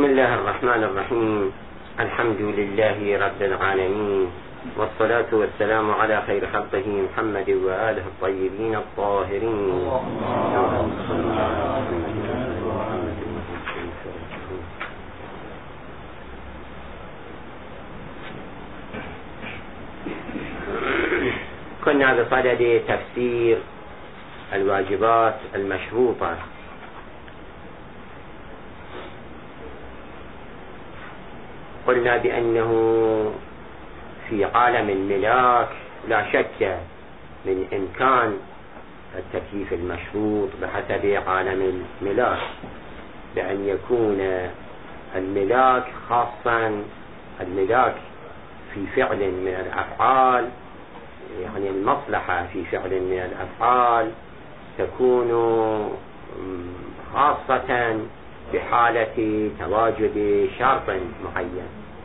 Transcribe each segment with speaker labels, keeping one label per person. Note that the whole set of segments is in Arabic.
Speaker 1: بسم الله الرحمن الرحيم. الحمد لله رب العالمين، والصلاة والسلام على خير خلقه محمد وآله الطيبين الطاهرين. كنا بصدد تفسير الواجبات المشروطة. قلنا بأنه في عالم الملاك لا شك من إمكان التكييف المشروط بحسب عالم الملاك، بأن يكون الملاك خاصا الملاك في فعل من الأفعال، يعني المصلحة في فعل من الأفعال تكون خاصة بحالة تواجد شرط معين.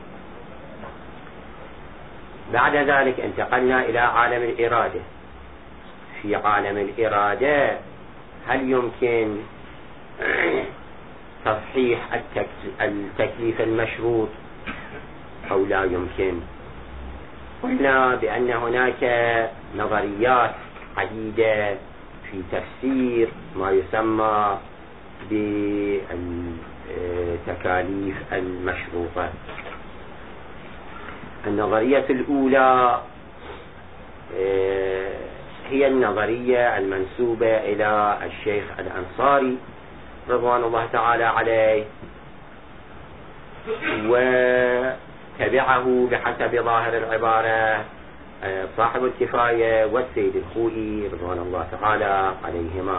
Speaker 1: بعد ذلك انتقلنا إلى عالم الإرادة. في عالم الإرادة هل يمكن تصحيح التكليف المشروط أو لا يمكن؟ قلنا بأن هناك نظريات عديدة في تفسير ما يسمى بالتكاليف المشروطة. النظرية الأولى هي النظرية المنسوبة إلى الشيخ الأنصاري رضوان الله تعالى عليه، وتبعه بحسب ظاهر العبارة صاحب الكفاية والسيد الخوئي رضوان الله تعالى عليهما.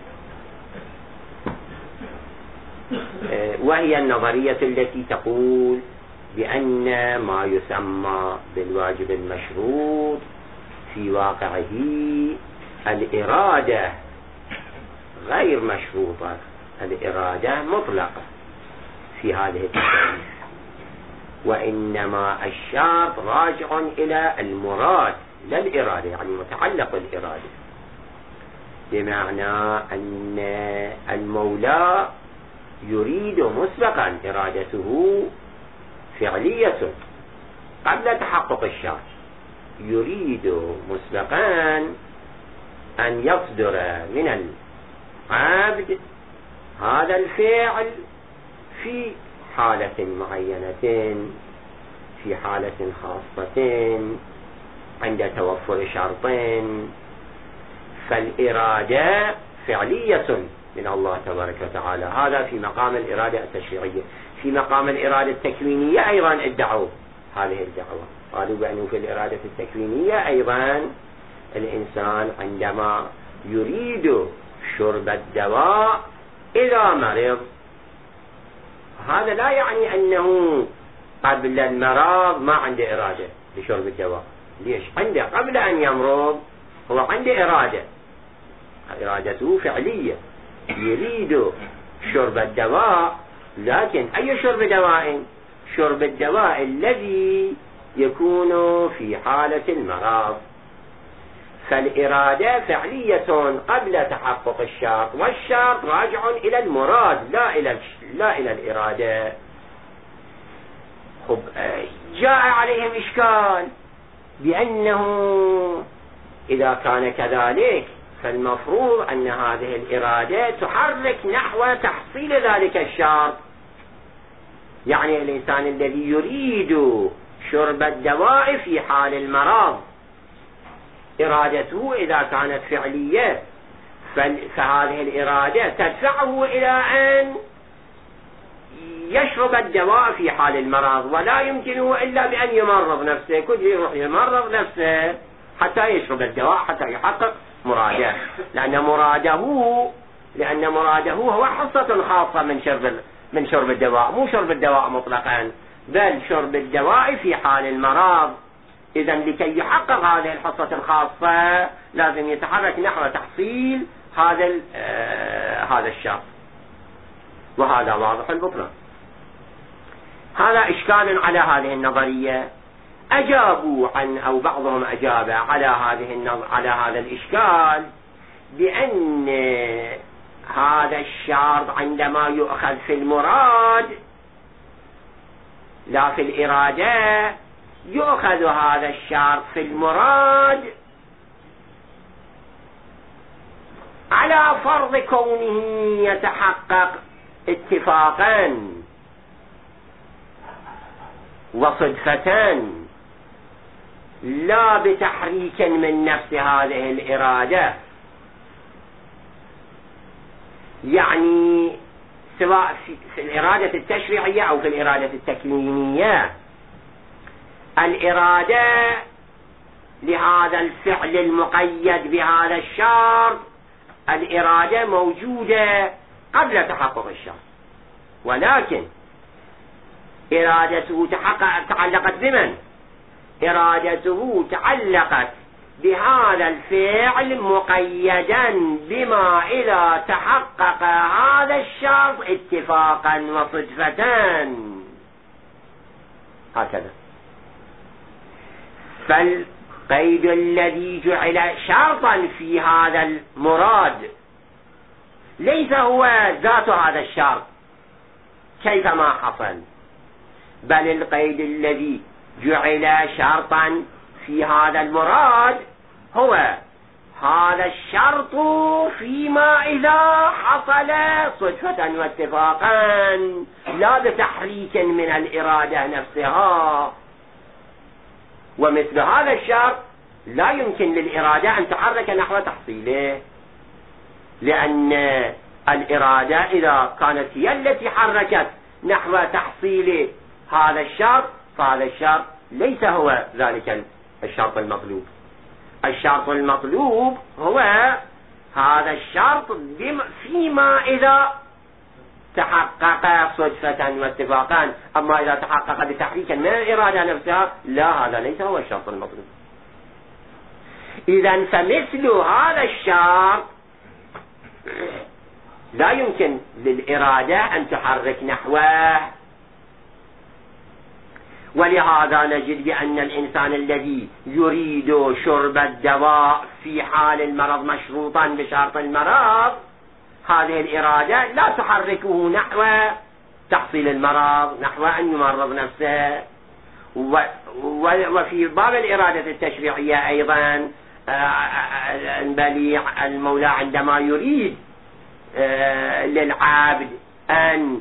Speaker 1: وهي النظرية التي تقول بأن ما يسمى بالواجب المشروط في واقعه الإرادة غير مشروطة، الإرادة مطلقة في هذه التكاليف، وإنما الشرط راجع إلى المراد لا الإرادة، يعني متعلق بالإرادة، بمعنى أن المولى يريد مسبقا، إرادته فعلية قبل تحقق الشرط، يريد مسبقا أن يصدر من العبد هذا الفعل في حالة معينة، في حالة خاصة عند توفر شرطين. فالإرادة فعلية من الله تبارك وتعالى، هذا في مقام الإرادة التشريعية. في مقام الإرادة التكوينية أيضا ادعوا هذه الدعوة، قالوا بأنه في الإرادة التكوينية أيضا الإنسان عندما يريد شرب الدواء إذا مرض، هذا لا يعني أنه قبل المرض ما عنده إرادة لشرب الدواء. ليش؟ عنده قبل أن يمرض هو عنده إرادة، إرادته فعلية، يريد شرب الدواء. لكن أي شرب دواء؟ شرب الدواء الذي يكون في حالة المرض. فالإرادة فعلية قبل تحقق الشرط، والشرط راجع إلى المراد لا إلى الإرادة. جاء عليهم إشكال بأنه إذا كان كذلك فالمفروض أن هذه الإرادة تحرك نحو تحصيل ذلك الشرط. يعني الإنسان الذي يريد شرب الدواء في حال المرض، إرادته إذا كانت فعلية فهذه الإرادة تدفعه إلى أن يشرب الدواء في حال المرض، ولا يمكنه إلا بأن يمرض نفسه، كل يروح يمرض نفسه حتى يشرب الدواء حتى يحقق مراده، لأن مراده هو حصة خاصة من شرب الدواء، مو شرب الدواء مطلقا، بل شرب الدواء في حال المرض. إذن لكي يحقق هذه الحصة الخاصة لازم يتحرك نحو تحصيل هذا الشرط، وهذا واضح البطلان. هذا إشكال على هذه النظرية. أجابوا عن، أو بعضهم أجاب على هذا الإشكال بأن هذا الشرط عندما يؤخذ في المراد لا في الإرادة يؤخذ هذا الشرط في المراد على فرض كونه يتحقق اتفاقا وصدفة، لا بتحريك من نفس هذه الإرادة. يعني سواء في الإرادة التشريعية أو في الإرادة التكوينية، الإرادة لهذا الفعل المقيد بهذا الشرط، الإرادة موجودة قبل تحقق الشرط، ولكن إرادته تعلقت بمن؟ إرادته تعلقت بهذا الفعل مقيدا بما إذا تحقق هذا الشرط اتفاقا وصدفة، هكذا. فالقيد الذي جعل شرطا في هذا المراد ليس هو ذات هذا الشرط كيفما حصل، بل القيد الذي جعل شرطا في هذا المراد هو هذا الشرط فيما إذا حصل صدفة واتفاقا، لا بتحريك من الإرادة نفسها. ومثل هذا الشرط لا يمكن للإرادة أن تحرك نحو تحصيله، لأن الإرادة إذا كانت هي التي حركت نحو تحصيل هذا الشرط، فهذا الشرط ليس هو ذلك الشرط المطلوب. الشرط المطلوب هو هذا الشرط فيما إذا تحقق صدفة واتفاقا، أما إذا تحقق بتحريك من الإرادة نفسها لا، هذا ليس هو الشرط المطلوب. إذن فمثل هذا الشرط لا يمكن للإرادة أن تحرك نحوه. ولهذا نجد بأن الإنسان الذي يريد شرب الدواء في حال المرض مشروطا بشرط المرض، هذه الإرادة لا تحركه نحو تحصيل المرض، نحو أن يمرض نفسه. وفي باب الإرادة التشريعية أيضا البليع المولى عندما يريد للعبد أن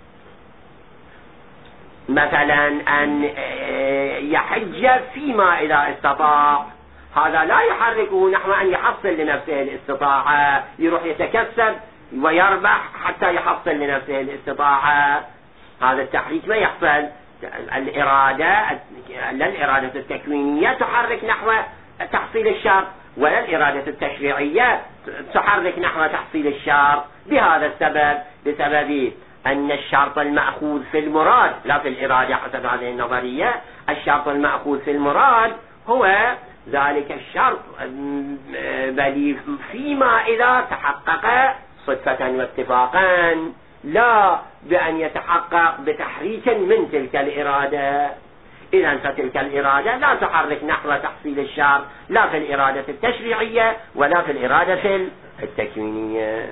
Speaker 1: مثلا أن يحج فيما إذا استطاع، هذا لا يحركه نحو أن يحصل لنفسه الاستطاعة، يروح يتكسب ويربح حتى يحصل لنفسه الاستطاعة. هذا التحريك ما يحصل. الإرادة لا الإرادة التكوينية تحرك نحو تحصيل الشرط، ولا الإرادة التشريعية تحرك نحو تحصيل الشرط. بهذا السبب، بسبب أن الشرط المأخوذ في المراد لا في الإرادة حسب هذه النظرية، الشرط المأخوذ في المراد هو ذلك الشرط بل فيما إذا تحقق صدفة واتفاقا، لا بأن يتحقق بتحريك من تلك الإرادة. إذن فتلك الإرادة لا تحرك نحو تحصيل الشرط لا في الإرادة التشريعية ولا في الإرادة التكوينية.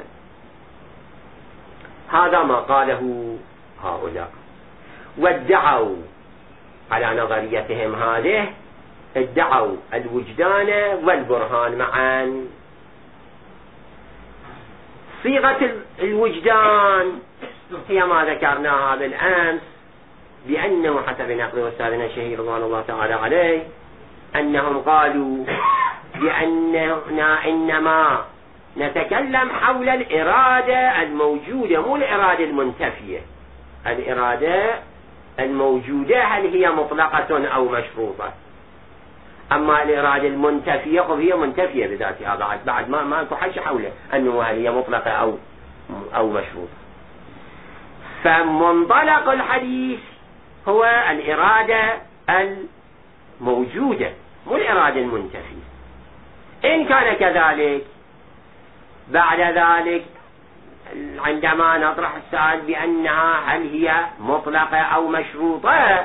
Speaker 1: هذا ما قاله هؤلاء، وادعوا على نظريتهم هذه، ادعوا الوجدان والبرهان معا. صيغة الوجدان هي ما ذكرناها بالأمس، بأنه حسب نقل أستاذنا الشهير رضوان الله تعالى عليه أنهم قالوا بأننا إنما نتكلم حول الإرادة الموجودة، مو الإرادة المنتفية. الإرادة الموجودة هل هي مطلقة أو مشروطة؟ أما الإرادة المنتفية هي منتفية بذاتها، بعد ما تحش حوله أنه هل هي مطلقة أو مشروطة. فمنطلق الحديث هو الإرادة الموجودة مو الإرادة المنتفية. إن كان كذلك، بعد ذلك عندما نطرح السؤال بأنها هل هي مطلقة أو مشروطة،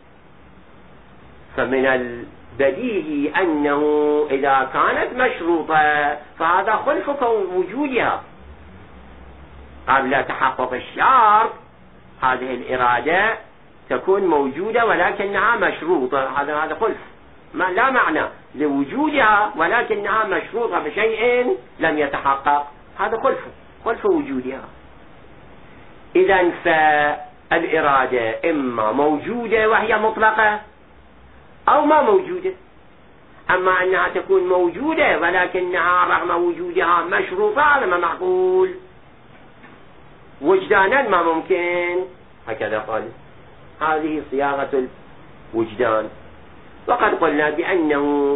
Speaker 1: فمن البديهي أنه إذا كانت مشروطة فهذا خلف وجودها قبل تحقق الشرط. هذه الإرادة تكون موجودة ولكنها مشروطة، هذا خلف، لا معنى لوجودها ولكنها مشروطة بشيء لم يتحقق، هذا خلف وجودها. إذن فالإرادة إما موجودة وهي مطلقة أو ما موجودة. أما أنها تكون موجودة ولكنها رغم وجودها مشروطة، هذا ما معقول، وجدانا ما ممكن. هكذا قال، هذه صياغة الوجدان. وقد قلنا بأنه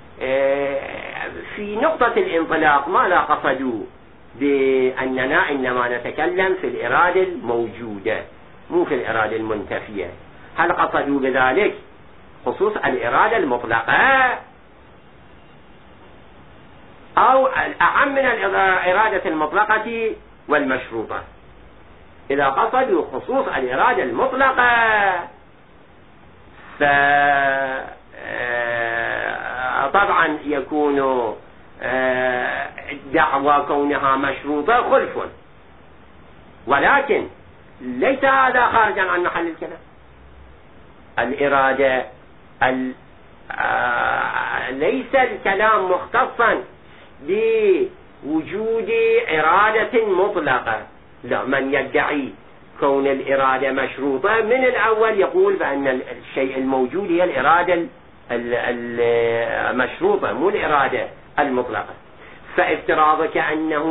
Speaker 1: في نقطة الانطلاق ما لا قصدوا بأننا إنما نتكلم في الإرادة الموجودة مو في الإرادة المنتفية. هل قصدوا بذلك خصوص الإرادة المطلقة أو الأعم من الإرادة المطلقة والمشروطة؟ إذا قصدوا خصوص الإرادة المطلقة طبعا يكون دعوى كونها مشروطة خلف، ولكن ليس هذا خارجا عن محل الكلام. الإرادة ليس الكلام مختصا بوجود إرادة مطلقة، لا، من يدعي كون الإرادة مشروطة من الأول يقول بأن الشيء الموجود هي الإرادة المشروطة مو الإرادة المطلقة. فافتراضك أنه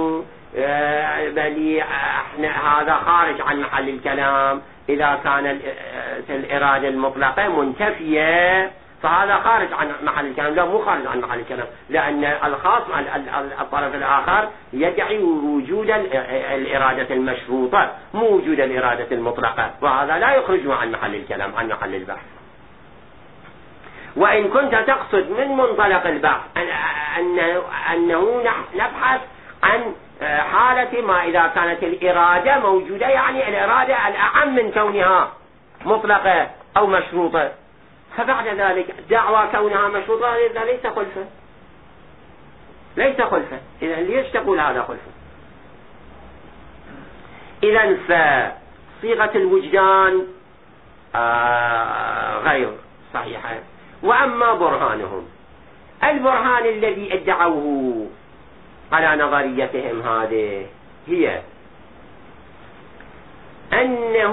Speaker 1: بل هذا خارج عن محل الكلام، إذا كان الإرادة المطلقة منتفية فهذا خارج عن محل الكلام. لا، مو خارج عن محل الكلام، لأن الخاص الطرف الآخر يدعي وجود الإرادة المشروطة مو وجود الإرادة المطلقة، وهذا لا يخرجه عن محل الكلام، عن محل البحث. وإن كنت تقصد من منطلق البحث أنه نبحث عن حالة ما إذا كانت الإرادة موجودة، يعني الإرادة الأعم من كونها مطلقة أو مشروطة، فبعد ذلك دعوى كونها مشروطة هذا ليس خلفا. إذن ليش تقول هذا خلفا؟ إذن فصيغة الوجدان غير صحيحة. وأما برهانهم، البرهان الذي ادعوه على نظريتهم هذه هي أنه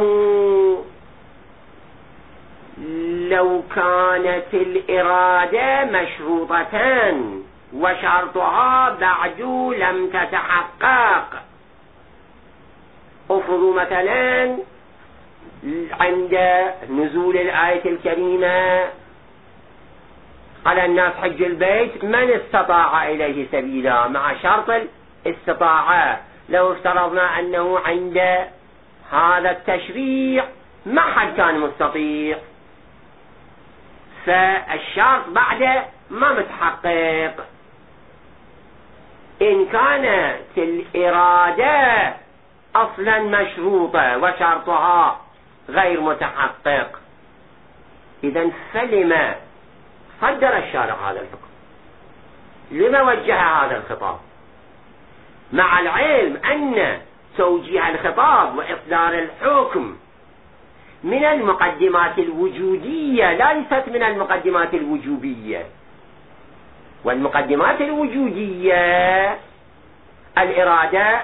Speaker 1: لو كانت الإرادة مشروطة وشرطها بعد لم تتحقق، افرضوا مثلا عند نزول الآية الكريمة على الناس حج البيت من استطاع إليه سبيلا، مع شرط الاستطاعة، لو افترضنا أنه عند هذا التشريع ما حد كان مستطيع، فالشرط بعد ما متحقق. إن كانت الإرادة أصلا مشروطة وشرطها غير متحقق، إذن فلما صدر الشارع هذا الحكم؟ لما وجه هذا الخطاب؟ مع العلم أن توجيه الخطاب وإصدار الحكم من المقدمات الوجودية ليست من المقدمات الوجوبية. والمقدمات الوجودية الإرادة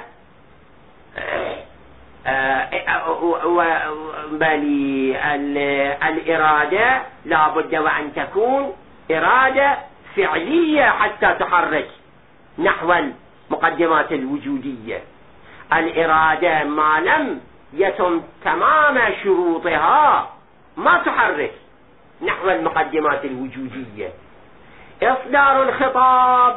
Speaker 1: بل الإرادة لا بد وأن تكون إرادة فعلية حتى تحرك نحو المقدمات الوجودية. الإرادة ما لم يتم تمام شروطها ما تحرك نحو المقدمات الوجودية. إصدار الخطاب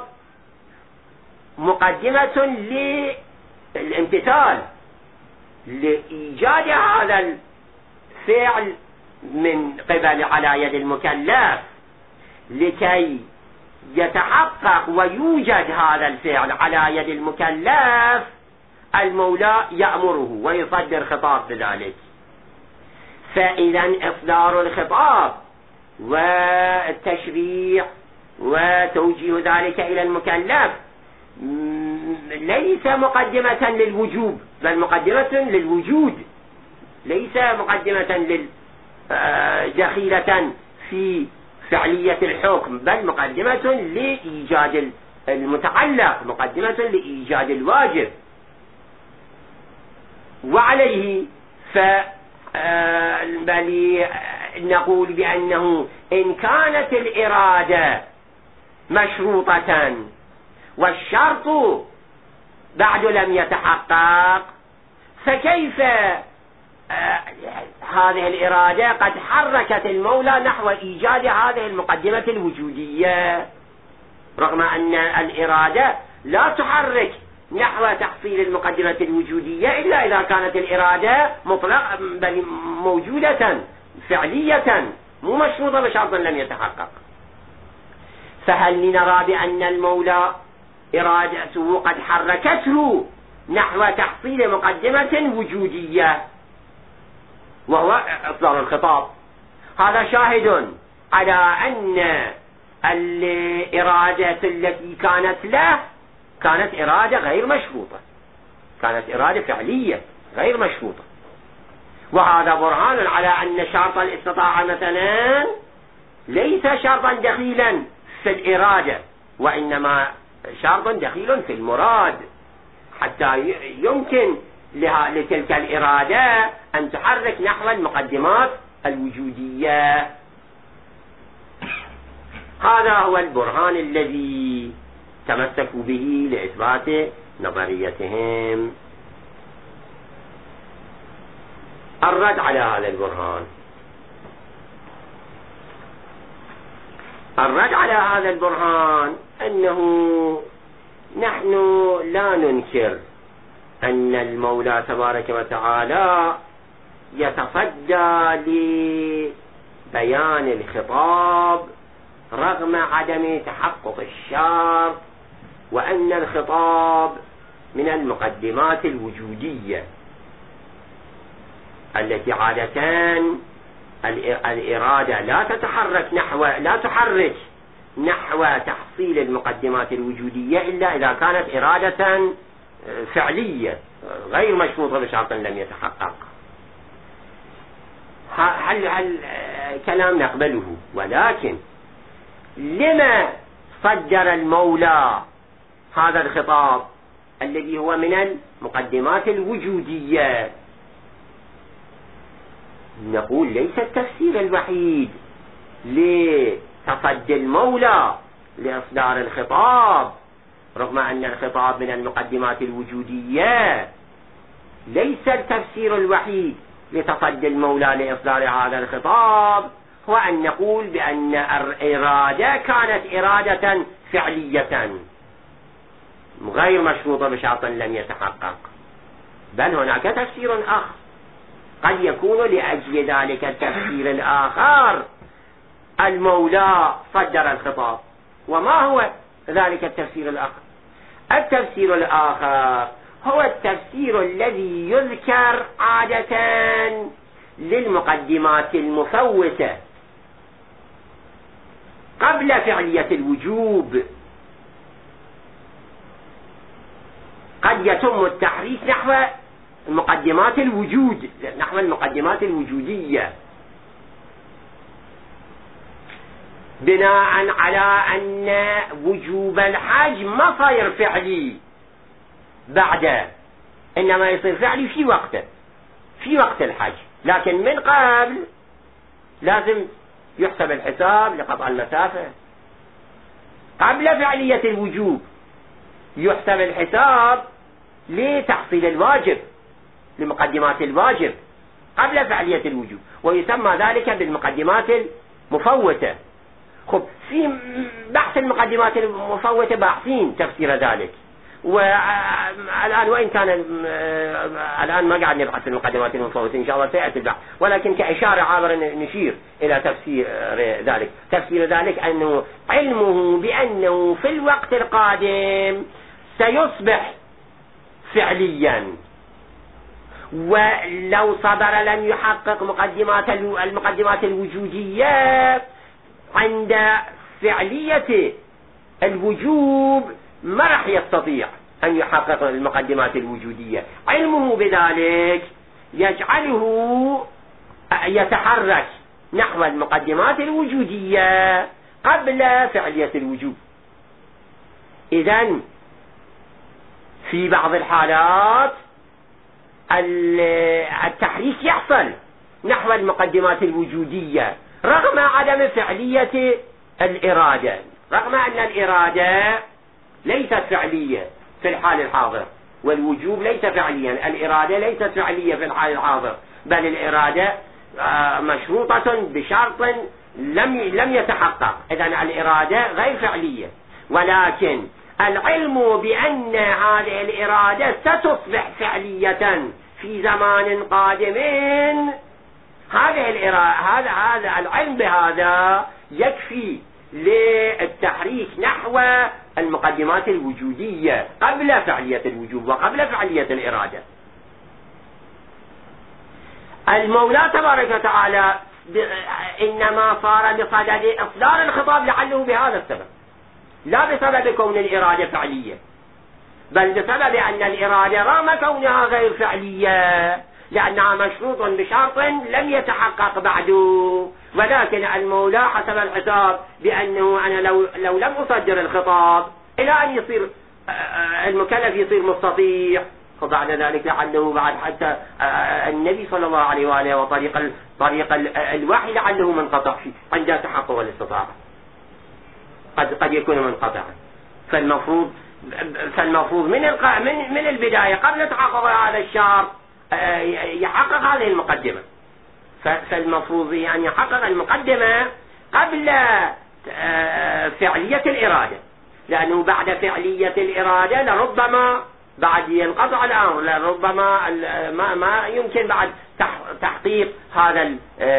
Speaker 1: مقدمة للامتثال، لإيجاد هذا الفعل من قبل على يد المكلف، لكي يتحقق ويوجد هذا الفعل على يد المكلف المولى يأمره ويصدر خطاب بذلك. فإذا إصدار الخطاب والتشريع وتوجيه ذلك إلى المكلف ليس مقدمة للوجوب بل مقدمة للوجود. ليس مقدمة دخيلة في فعلية الحكم، بل مقدمة لإيجاد المتعلق، مقدمة لإيجاد الواجب. وعليه بل نقول بأنه إن كانت الإرادة مشروطة والشرط بعد لم يتحقق، فكيف هذه الإرادة قد حركت المولى نحو إيجاد هذه المقدمة الوجودية، رغم أن الإرادة لا تحرك نحو تحصيل المقدمة الوجودية إلا إذا كانت الإرادة مطلقة بل موجودة فعلية مو مشروطة بشرط لم يتحقق. فهل نرى بأن المولى إرادته قد حركته نحو تحصيل مقدمة وجودية وهو إصدار الخطاب؟ هذا شاهد على أن الإرادة التي كانت له كانت إرادة غير مشروطة، كانت إرادة فعلية غير مشروطة. وهذا برهان على أن شرط الاستطاعة مثلا ليس شرطا دخيلا في الإرادة، وإنما شرط دخيل في المراد، حتى يمكن لتلك الإرادة أن تحرك نحو المقدمات الوجودية. هذا هو البرهان الذي تمسكوا به لإثبات نظريتهم. الرد على هذا البرهان، الرد على هذا البرهان أنه نحن لا ننكر أن المولى تبارك وتعالى يتصدى لبيان الخطاب رغم عدم تحقق الشرط، وأن الخطاب من المقدمات الوجودية التي عادة الإرادة لا تحرك نحو تحصيل المقدمات الوجودية إلا إذا كانت إرادة فعلية غير مشروطة بشرط لم يتحقق. هل كلام نقبله، ولكن لما صدر المولى هذا الخطاب الذي هو من المقدمات الوجودية؟ نقول ليس التفسير الوحيد لتصدي المولى لإصدار الخطاب، رغم أن الخطاب من المقدمات الوجودية، ليس التفسير الوحيد لتصدي المولى لإصدار هذا الخطاب هو أن نقول بأن الإرادة كانت إرادة فعلية غير مشروطة بشرط لم يتحقق، بل هناك تفسير آخر قد يكون لأجل ذلك التفسير الآخر المولى صدر الخطاب. وما هو ذلك التفسير الآخر؟ التفسير الآخر هو التفسير الذي يذكر عادة للمقدمات المفوتة قبل فعلية الوجوب. قد يتم التحريك نحو المقدمات الوجود، نحو المقدمات الوجودية، بناء على أن وجوب الحج ما صاير فعلي بعد، إنما يصير فعلي في وقت الحج، لكن من قبل لازم يحسب الحساب لقطع المسافة. قبل فعلية الوجوب يحسب الحساب لتحصيل الواجب، لمقدمات الواجب قبل فعلية الوجوب، ويسمى ذلك بالمقدمات المفوتة. خب، في بحث المقدمات المفوتة باحثين تفسير ذلك، والآن وإن كان الآن ما قاعد نبحث المقدمات المفوتة، إن شاء الله سيأتي البحث، ولكن كإشارة عابرة نشير إلى تفسير ذلك. تفسير ذلك أنه علمه بأنه في الوقت القادم سيصبح فعليا، ولو صبر لم يحقق المقدمات الوجودية عند فعلية الوجوب ما راح يستطيع أن يحقق المقدمات الوجودية. علمه بذلك يجعله يتحرك نحو المقدمات الوجودية قبل فعلية الوجوب. إذن في بعض الحالات التحريك يحصل نحو المقدمات الوجودية رغم عدم فعلية الإرادة، رغم أن الإرادة ليست فعلية في الحال الحاضر، والوجوب ليس فعليا، الإرادة ليست فعلية في الحال الحاضر، بل الإرادة مشروطة بشرط لم يتحقق. إذن الإرادة غير فعلية، ولكن العلم بأن هذه الإرادة ستصبح فعلية في زمان قادم، هذا العلم بهذا يكفي للتحريك نحو المقدمات الوجودية قبل فعلية الوجوب وقبل فعلية الإرادة. المولى تبارك وتعالى إنما صار بصدد إصدار الخطاب لعله بهذا السبب، لا بسبب كون الإرادة فعلية، بل بسبب أن الإرادة رغم كونها غير فعلية لأنها مشروط بشرط لم يتحقق بعده، ولكن المولى حسب الحساب بأنه أنا لو لم أصدر الخطاب إلى أن يصير المكلف يصير مستطيع، وبعد ذلك لعله بعد حتى النبي صلى الله عليه وآله وطريق الوحي لعله منقطع فيه عند تحقق الاستطاعة، قد يكون منقطعا. فالمفروض من البداية قبل تحقق هذا الشرط يحقق هذه المقدمة، فالمفروض أن يحقق المقدمة قبل فعلية الإرادة، لأنه بعد فعلية الإرادة لربما بعد ينقطع الأمر، لربما ما يمكن بعد تحقيق هذه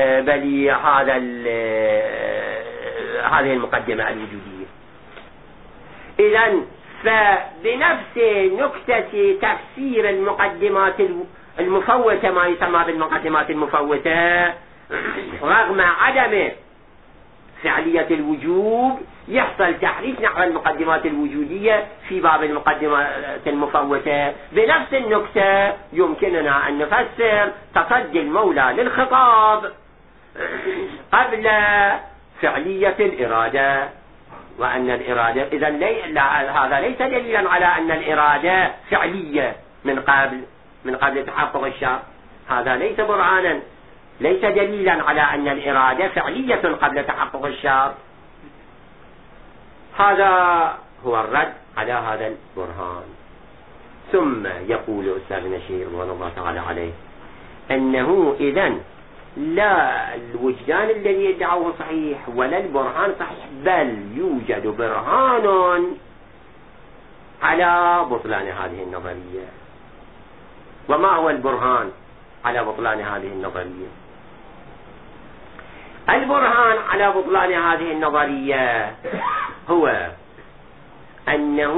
Speaker 1: المقدمة الوجودية. إذن فبنفس نكتة تفسير المقدمات المفوتة، ما يسمى بالمقدمات المفوتة، رغم عدم فعلية الوجوب يحصل تحريك نحو المقدمات الوجودية في باب المقدمات المفوتة. بنفس النكتة يمكننا أن نفسر تصدي المولى للخطاب قبل فعلية الإرادة، وأن الإرادة إذن هذا ليس دليلا على أن الإرادة فعلية من قبل تحقق الشرط، هذا ليس برهانا، ليس دليلا على أن الإرادة فعلية قبل تحقق الشرط. هذا هو الرد على هذا البرهان. ثم يقول أستاذنا الشيخ رضوان الله تعالى عليه أنه إذن لا الوجدان الذي يدعوه صحيح ولا البرهان صحيح، بل يوجد برهان على بطلان هذه النظرية. وما هو البرهان على بطلان هذه النظرية؟ البرهان على بطلان هذه النظرية هو أنه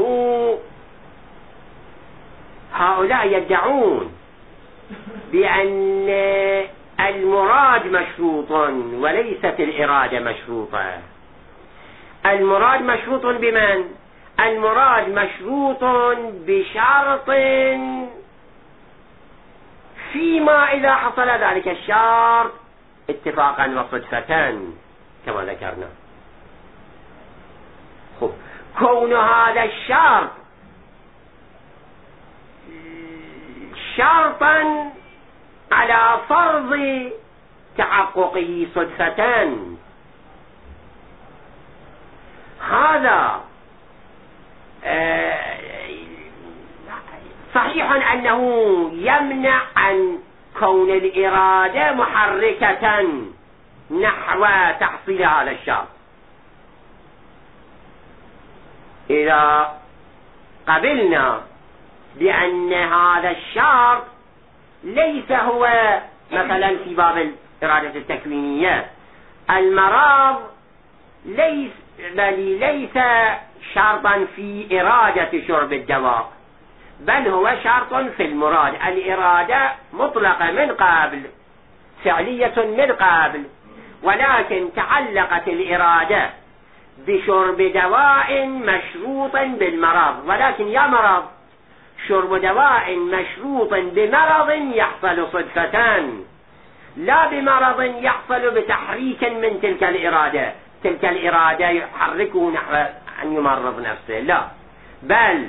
Speaker 1: هؤلاء يدعون بأن المراد مشروط وليست الإرادة مشروطة. المراد مشروط بمن؟ المراد مشروط بشرط فيما إذا حصل ذلك الشرط اتفاقا وصدفة كما ذكرنا. كون هذا الشرط شرطا على فرض تحققه صدفة، هذا صحيح أنه يمنع عن كون الإرادة محركة نحو تحصيل هذا الشرط. إذا قبلنا بأن هذا الشرط ليس هو مثلا في باب الإرادة التكوينية المرض ليس شرطا في إرادة شرب الدواء، بل هو شرط في المراد. الإرادة مطلقة من قبل، فعلية من قبل، ولكن تعلقت الإرادة بشرب دواء مشروط بالمرض. ولكن يا مرض شرب دواء مشروط بمرض يحصل صدفة، لا بمرض يحصل بتحريك من تلك الإرادة، تلك الإرادة يحركه نحو أن يمرض نفسه، لا، بل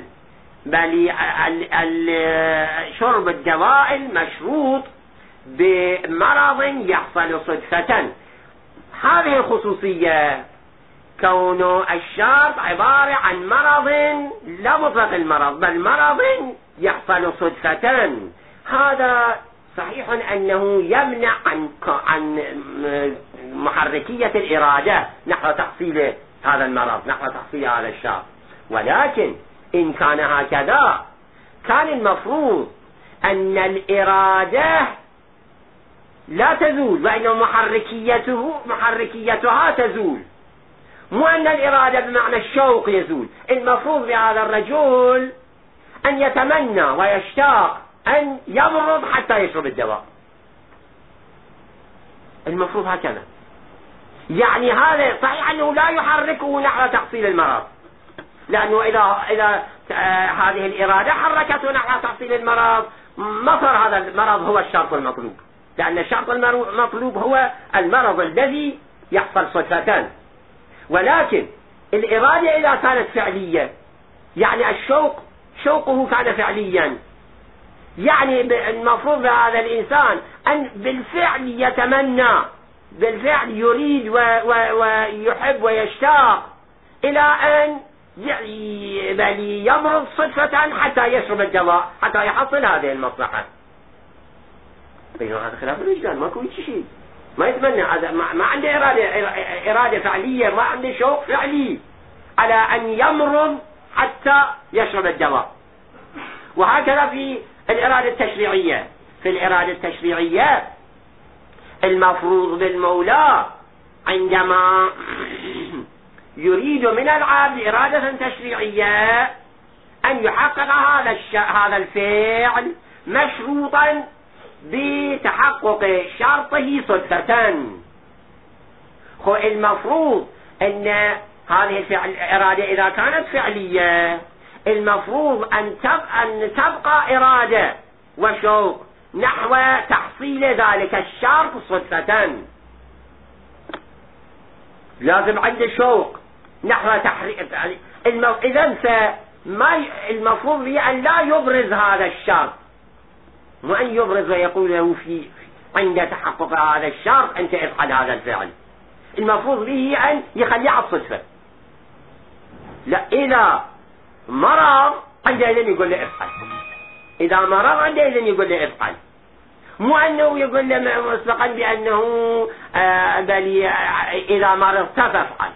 Speaker 1: شرب الدواء المشروط بمرض يحصل صدفة. هذه الخصوصية، كون الشرط عبارة عن مرض لا مطلق المرض بل مرض يحصل صدفة، هذا صحيح أنه يمنع عن محركية الإرادة نحو تحصيل هذا المرض، نحو تحصيل هذا الشرط. ولكن إن كان هكذا كان المفروض أن الإرادة لا تزول، وإن محركيتها تزول، مو أن الإرادة بمعنى الشوق يزول. المفروض بهذا الرجل أن يتمنى ويشتاق أن يمرض حتى يشرب الدواء، المفروض هكذا. يعني هذا صحيح أنه لا يحركه نحو تحصيل المرض، لأنه إذا هذه الإرادة حركته نحو تحصيل المرض ما صار هذا المرض هو الشرط المطلوب، لأن الشرط المطلوب هو المرض الذي يحصل صدفة. ولكن الإرادة إذا كانت فعلية، يعني شوقه كان فعليا، يعني المفروض بهذا الإنسان أن بالفعل يتمنى، بالفعل يريد ويحب ويشتاق إلى أن بل يمرض صدفة حتى يشرب الدواء حتى يحصل هذه المصلحة. بينما هذا خلاف الوجدان، ما كوي شيء، ما يتمنى هذا، ما عنده إرادة فعلية، ما عنده شوق فعلي على أن يمرض حتى يشرب الدواء. وهكذا في الإرادة التشريعية، في الإرادة التشريعية المفروض بالمولى عندما يريد من العبد إرادة تشريعية أن يحقق هذا الفعل مشروطا بتحقق شرطه صدفة. المفروض أن هذه الإرادة إذا كانت فعلية المفروض أن تبقى إرادة وشوق نحو تحصيل ذلك الشرط صدفة. لازم عنده شوق نحو تحريك. إذن فما المفروض به أن لا يبرز هذا الشرط، وأن يبرز ويقول له عند تحقق هذا الشرط أنت افعل هذا الفعل. المفروض به أن يخليه على الصدفة. لا، إذا مرض عندئذ يقول له افعل، إذا مرض عندئذ يقول له افعل، مو أنه يقول له مسبقا بأنه بل إذا مرضت فافعل.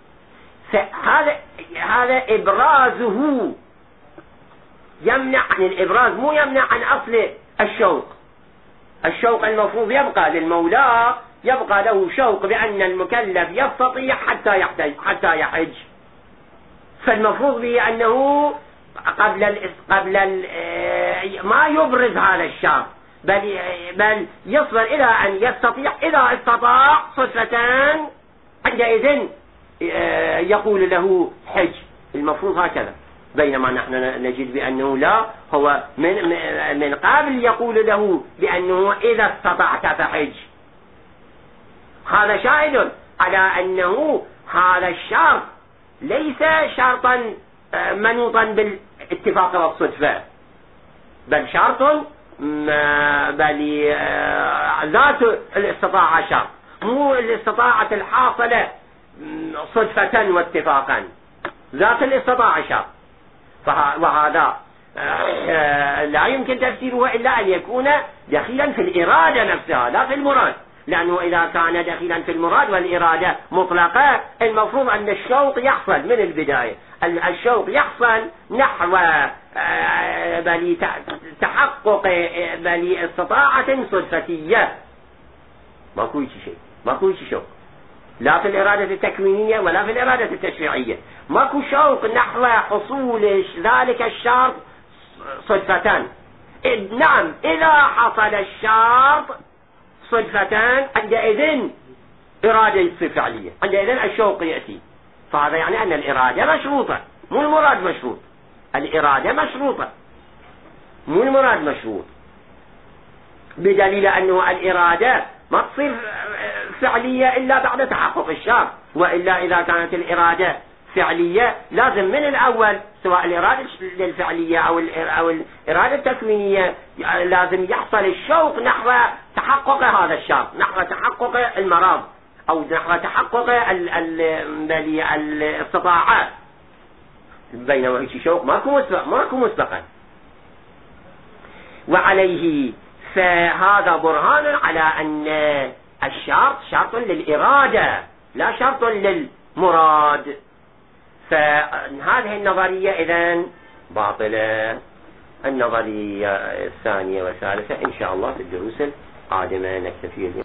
Speaker 1: هذا إبرازه يمنع عن الإبراز، مو يمنع عن أصل الشوق. الشوق المفروض يبقى للمولى، يبقى له شوق بأن المكلف يستطيع حتى يحج. فالمفروض به أنه قبل ما يبرز هذا الشرط، بل يصبر إلى أن يستطيع، إذا استطاع صدفة عندئذ يقول له حج. المفروض هكذا. بينما نحن نجد بأنه لا، هو من قبل يقول له بأنه إذا استطعت فحج. هذا شاهد على أنه هذا الشرط ليس شرطا منوطا بالاتفاق والصدفة، بل شرط بل ذات الاستطاعة شرط، مو الاستطاعة الحاصلة صدفة واتفاقا، ذات الاستطاعة شرط. وهذا لا يمكن تفسيره إلا أن يكون دخيلا في الإرادة نفسها لا في المراد، لأنه إذا كان دخيلا في المراد والإرادة مطلقة المفروض أن الشوق يحصل من البداية، الشوق يحصل نحو بل تحقق بل استطاعة صدفتية. ما كوي شيء، ما كوي شوق لا في الإرادة التكوينية ولا في الإرادة التشريعية، ماكو شوق نحو حصول ذلك الشرط صدفة. نعم، إذا حصل الشرط صدفة عندئذ إرادة يصير فعلية، عندئذ الشوق يأتي. فهذا يعني أن الإرادة مشروطة، مو المراد مشروط، الإرادة مشروطة. مو المراد مشروط، بدليل أنه الإرادة ما تصير فعلية إلا بعد تحقق الشرط، وإلا إذا كانت الإرادة فعلية لازم من الأول سواء الإرادة الفعلية أو الإرادة التكوينية لازم يحصل الشوق نحو تحقق هذا الشرط، نحو تحقق المرض أو نحو تحقق الاستطاعة، بينما هيك شوق ماكو مسبقا. وعليه فهذا برهان على أن الشرط شرط للإرادة لا شرط للمراد. فهذه النظرية إذن باطلة. النظرية الثانية والثالثة إن شاء الله في الدروس القادمة نكتفي.